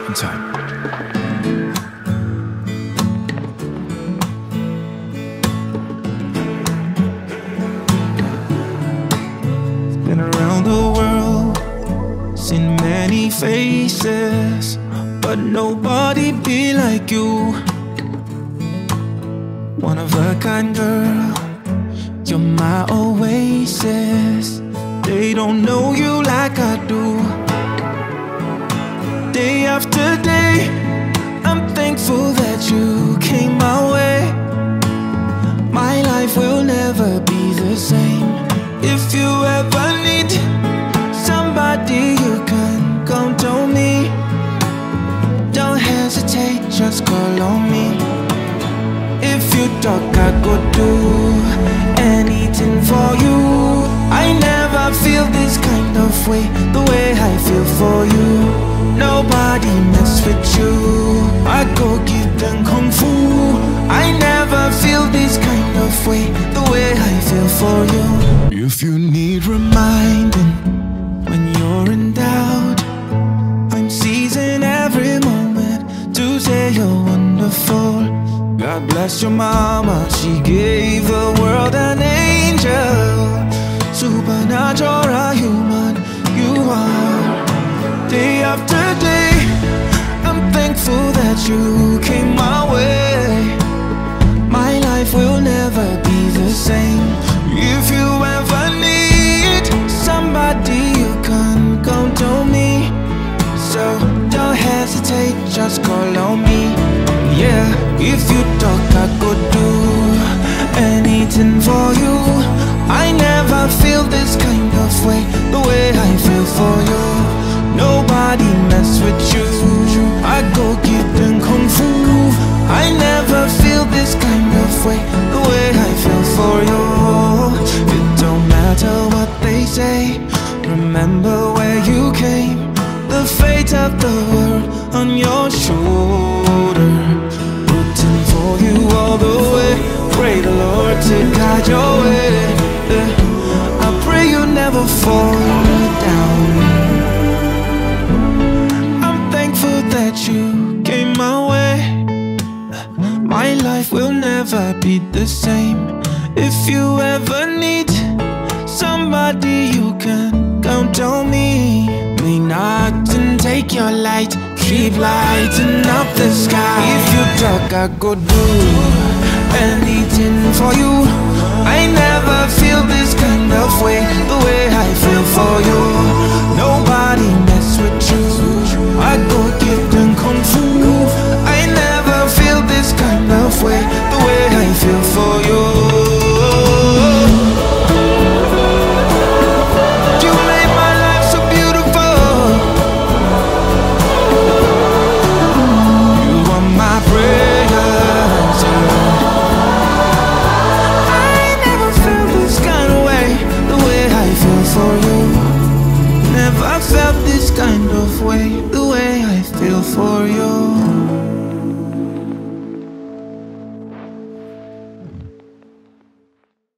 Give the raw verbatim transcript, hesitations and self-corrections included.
in time. Been around the world, seen many faces, but nobody be like you. One of a kind girl, you're my oasis. They don't know you like I do. Day after day, I'm thankful that you came my way. My life will never be the same. If you ever need somebody, you can count on me. Don't hesitate, just call on me. If you talk, I could do anything for you. I never feel this kind of way, the way I feel for you. Nobody mess with you, I go give them kung fu. I never feel this kind of way, the way I feel for you. If you need reminding when you're in doubt, I'm seizing every moment to say you're wonderful. God bless your mama, she gave the world an angel. Supernatural human, you are. Day after day, I'm thankful that you came my way. My life will never be the same. If you ever need somebody, you can count on me. So don't hesitate, just call on me. Yeah, if you talk, I could do anything for you. I never feel this kind of way, the way I feel for you. Nobody mess with you, I go give them kung fu. I never feel this kind of way, the way I feel for you. It don't matter what they say, remember where you came. The fate of the world on your shoulder, rooting for you all the way. Pray the Lord to guide your way. I pray you never fall down. I'm thankful that you came my way. My life will never be the same. If you ever need somebody, you can count on me. May not take your light, keep lighting up the sky. If you talk, I could do anything for you. I never feel this kind of way, the way I feel for you. Nobody mess with you, I go give them kung fu. I never feel this kind of way, the way I feel for you. You made my life so beautiful. You are my prayers. I never felt this kind of way, the way I feel for you. Never felt this kind of way, the way I feel for you.